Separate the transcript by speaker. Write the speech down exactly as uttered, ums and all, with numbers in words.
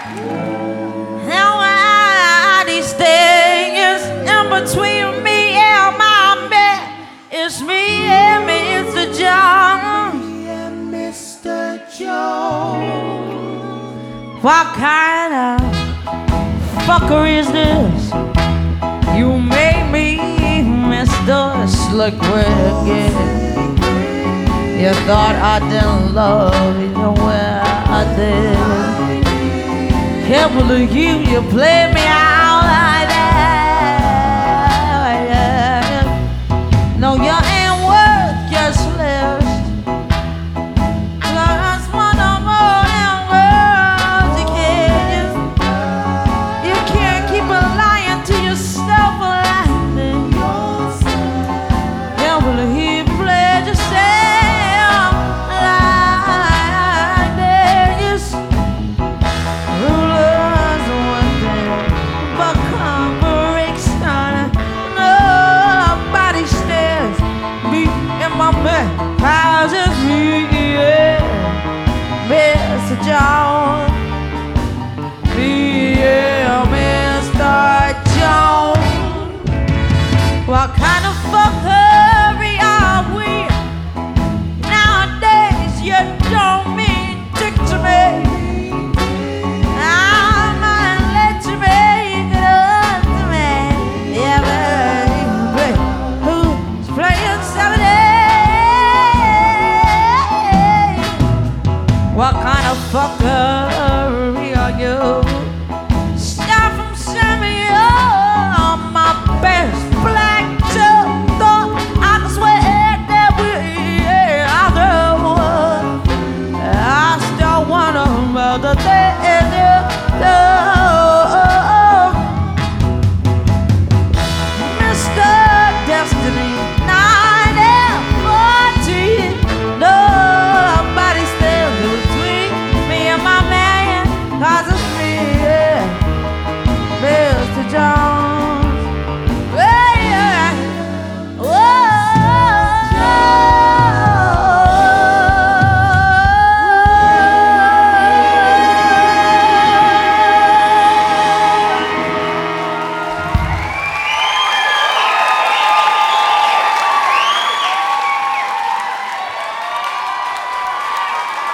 Speaker 1: Now why these things in between me and my man? It's me and Mister Jones. Me and Mister Jones. What kind of fucker is this? You made me Mister Slick Rick. You thought I didn't love you the way I did. Can't believe you, you played me out.